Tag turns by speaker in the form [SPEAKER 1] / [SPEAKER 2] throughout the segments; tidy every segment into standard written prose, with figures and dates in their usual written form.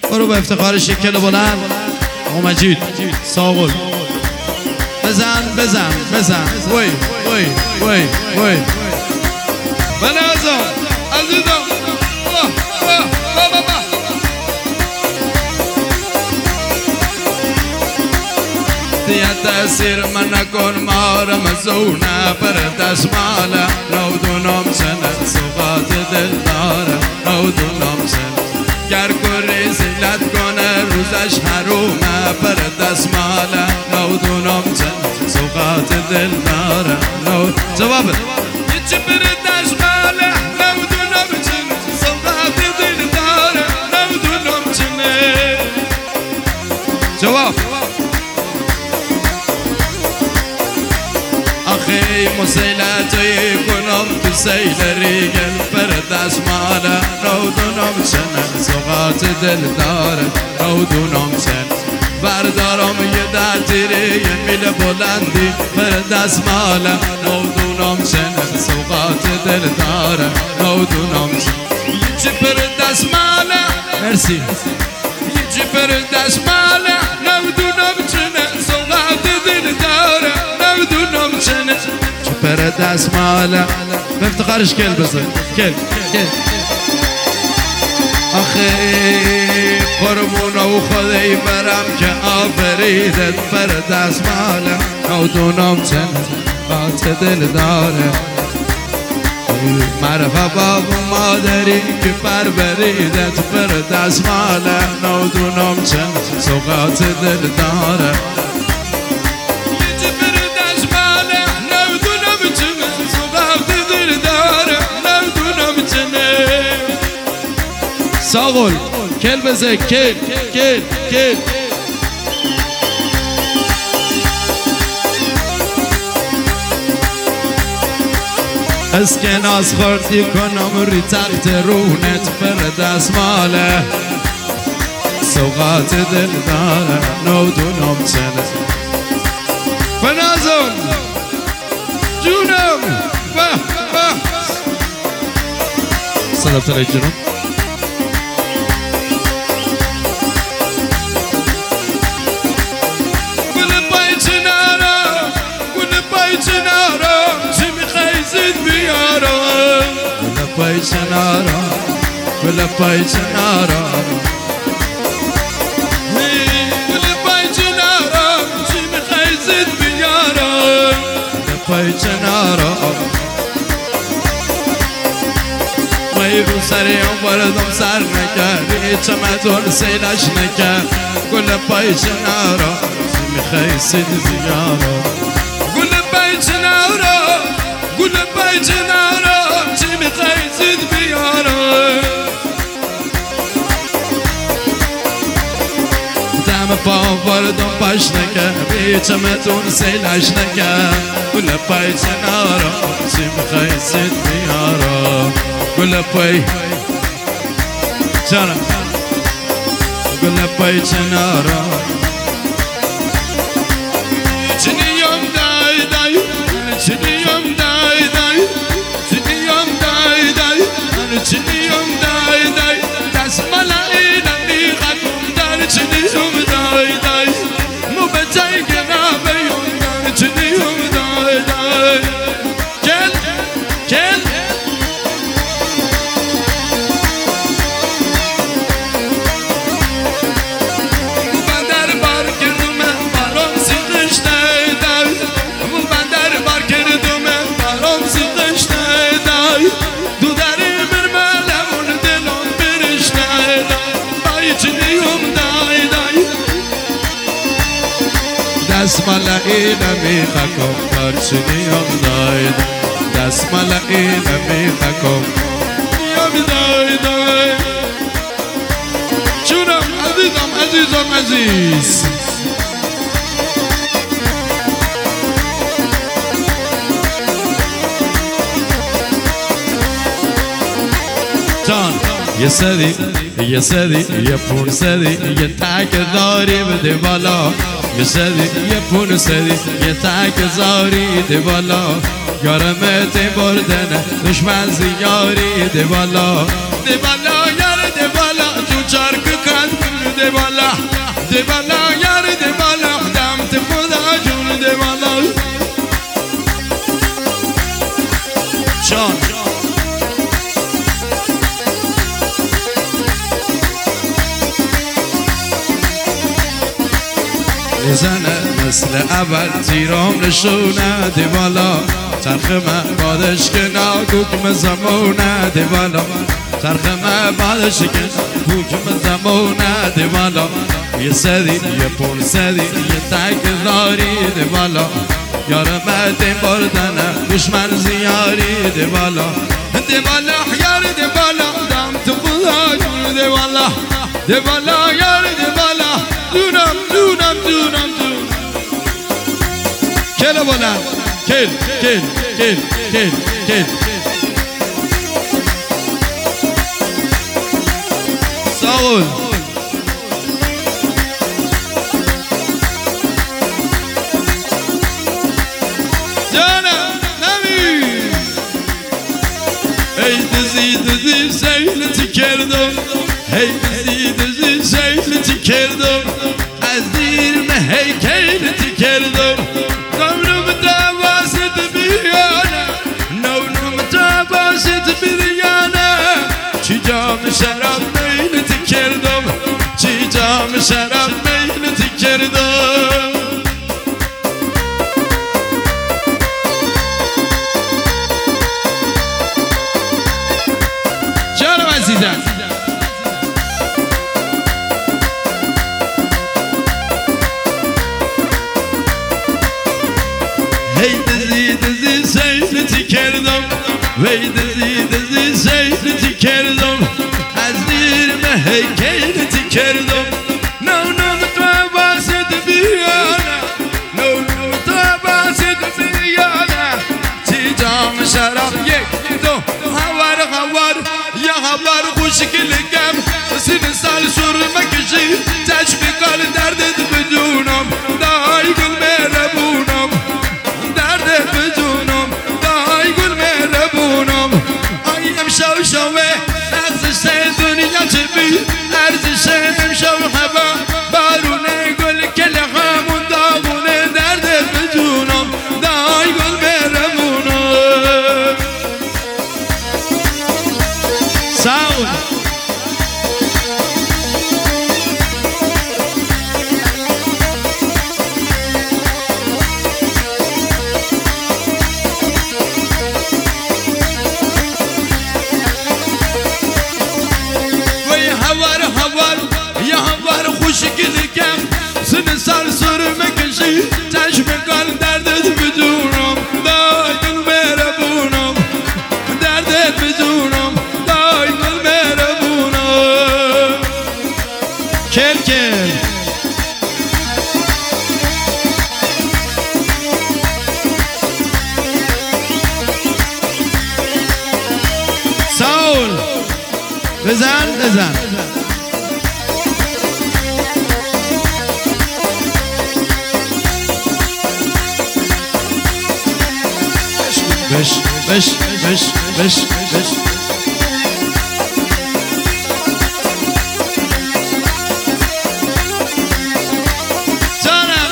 [SPEAKER 1] برو به افتخار شکل بلند مجید ساغل بزن بزن بزن وی وی وی وی بنازم عزیزم دیت تأثیر من نکن مارم زونه پر دشماله نودونم سنه صفات دل داره نودونم سنه گر کری زیلت کنه روزش حرومه پر دستماله نودونم سنه صفات دل داره جواب یچی پر دشماله نودونم سنه صفات دل داره نودونم سنه جواب آخی مسیلتی کنم تو سیل ریگل پر دستماله نودونم سنه سوقات دل داره نودونم سنه بردارم یه در تیری یه میل بلندی پر دستماله نودونم سنه سوقات دل داره نودونم سنه یچی پر دستماله مرسی یچی پر دستماله نودونم سنه سوقات دل داره نودونم سنه چه پر دستماله به افتخارش کل بزن کل آخی قربون و خدای برم که آفریدت پر دستماله نودونم سنه سوقات دل داره معرفه باب مادری که پروریدت پر دستماله نودونم سنه سوقات دل داره ساغل کل بزه کل از که ناز خوردی کنم ری تخت رونت پر دستماله سوقات دل داره نودونم سنه فنازم جونم سلام تلای جونم پای چنارا گل پای چنارا گل پای چنارا چی میخوای زد بیارا گل پای چنارا مایی رو سریم بردم سر نکردی چمدون سیلش نکرد گل پای چنارا چی میخوای زد بیارا گل پای چنارا گل پای چنارا چی میخوای زد بیارا دم پا بردم پاش نکرد بی چمتون سیلش نکرد گل پای چنارا چی میخوای زد بیارا گل پای چنارا گل پای چنارا چنیم دای دای چنیم دای دای چنیم دای دای چنیم دای دای دست ملایی نمیخوام در چنیم دای دای مو به جای گرابیون در چنیم دای دای کل کل بندر بار کردم برام سیخش دای مو بندر بار کردم برام سیخش دای دو در برمالمون دلون برش دای بای چنیم دای دای دست ملایی نمیخوام در چنیم دای دست ملایی نمیخوام نیم دای دای جونم عزیزم عزیزم عزیز جان یه سری یه پون سری یه تک داری بده بالا یه سری یه پون سری یه تک زاری ده بالا یارمت بردن دشمن زیاری ده بالا یار ده بالا تو چارک کن بزنه مثل اول تیرام نشونه دیوالا چرخ من بادش که ناگوکم زمونه دیوالا چرخ من بادش که ناگوکم زمونه دیوالا یه سری یه پول سری یه تکراری دیوالا یارم بردنه دشمن زیاری دیوالا دیوالا یار دیوالا دم تو خدا دیوالا دیوالا یار دیوالا دونم کل بلند کل ساغول دزی سیلتی کردم هی دزی سیلتی کردم از دیرم هیکلتی کردم نونم تواست بیانه نونم تواست بیانه چی جام شراب میلتی کردم چی جام شراب میلتی کردم هی دزی سیلتی کردم وی دزی سیلتی کردم از دیرم هیکلتی کردم نونم تو باسد بیانه نونم تو باسد بیانه چی جام شراب یک دو هوار یا هوار خوشگلگم سن سال سر مکشی تشق کال دردت بدونم دای گل مهربونم دردت بدونم دای گل مهربونم آیم شوه ارزش دنیا چه بی ارزش امشو هوا بارونه گل کل همون داغونه دردت بدونم دای گل مهربونم ساون خوشگلگم سن سال سر مکشی چشم کال دردت بدونم دای گل مهربونم دردت بدونم دای گل مهربونم کل ساول بزن بش جانم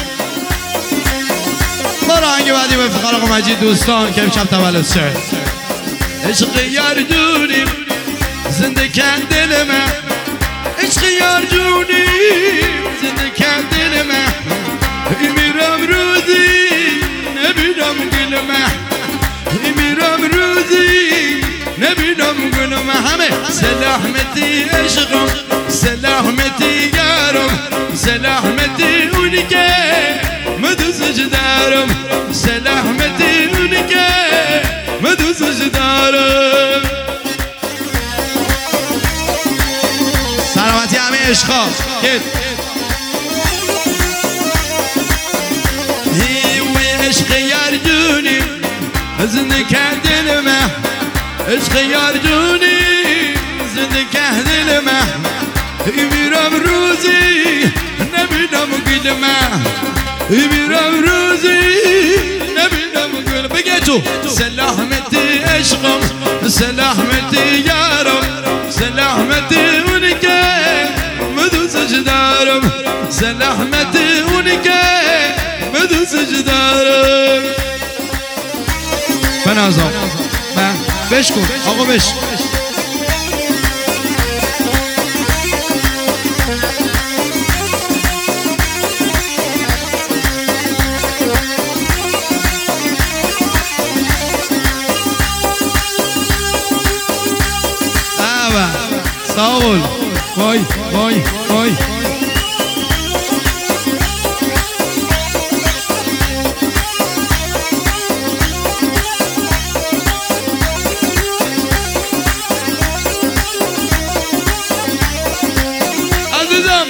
[SPEAKER 1] برو آهنگ بعدی به افتخار آقا مجید دوستان که امشب تولد شد عشق یار جونیم زنده کن دل من عشق یار جونیم زنده کن دل من میرم روزی نبینم گل من میرم روزی نبینم گل من همه سلامتی عشقم سلامتی یارم سلامتی اونی که مدوزش دارم سلامتی اونی که مدوزش دارم سلامتی همه عشقا عشق یار جونی زنده کردل من عشق یار جونی زنده کردل من میرم روزی نبینم گل من میرم روزی نبینم گل بگه تو سلامتی عشقم سلامتی یارم سلامتی اونی که مدوزش دارم سلامتی اونی که مدوزش دارم بنازم بش کن آقا بش وای وای وای عزیزم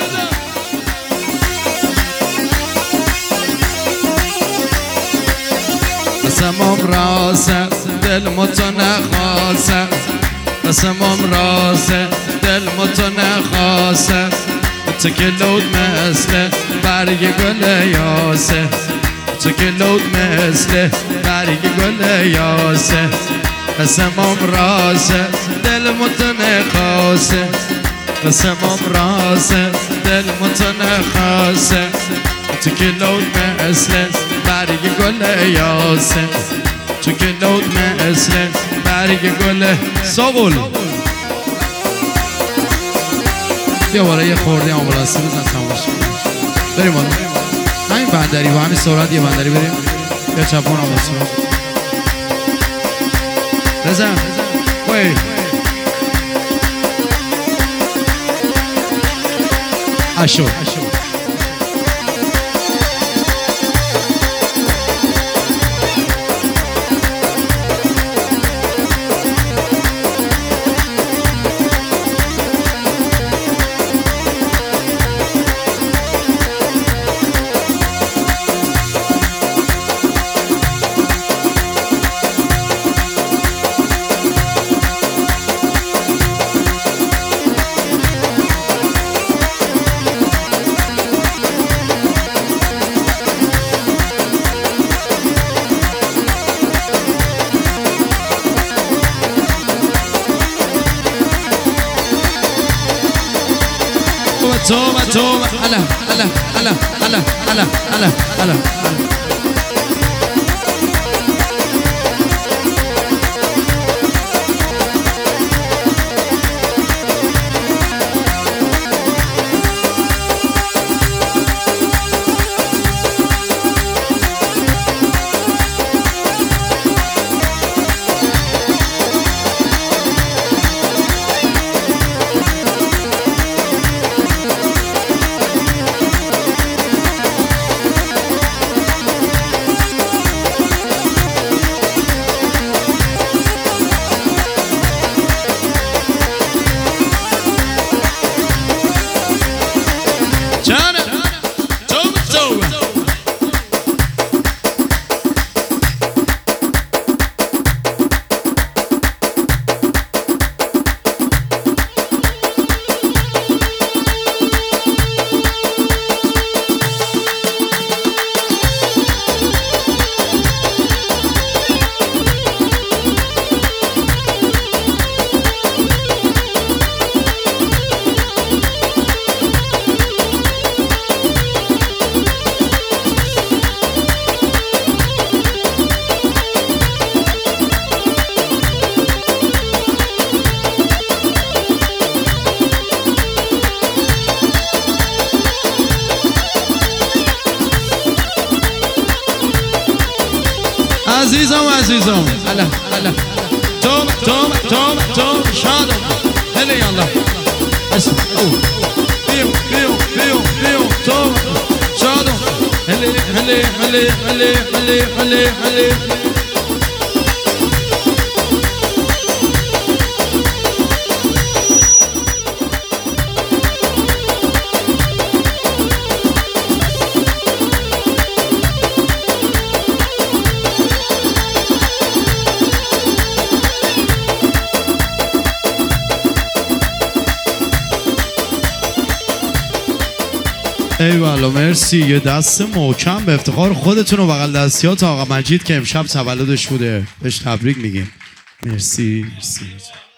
[SPEAKER 1] قسمم راسه دل متنخواسه قسمم راسه دل متنخواسه تو که لود مثل برگ گل یاسه تو که لود مثل برگ گل یاسه قسمم راسه دل متنخواسه قسمم راسه دل متنخواسه تو که لود مثل برگ گل یاسه تو که لود مثل برگ گل ساقل بیا بالا یه خورده آمبولانسی بزن تماش بریم بالا همین بندری با همین سرعت یه بندری بریم یا چپون آمبولانسی بزن وی اشو توبة توبة هلا هلا هلا هلا هلا هلا هلا عزیزم عزیزم هلا هلا توبه توبه توبه توبه شادم هلا یالا اسم بیو بیو بیو بیو توبه شادم هلا هلا هلا هلا هلا هلا هلا ایوالا مرسی یه دست محکم به افتخار خودتون و بغل دستیات آقا مجید که امشب تولدش بوده بهش تبریک میگیم مرسی مرسی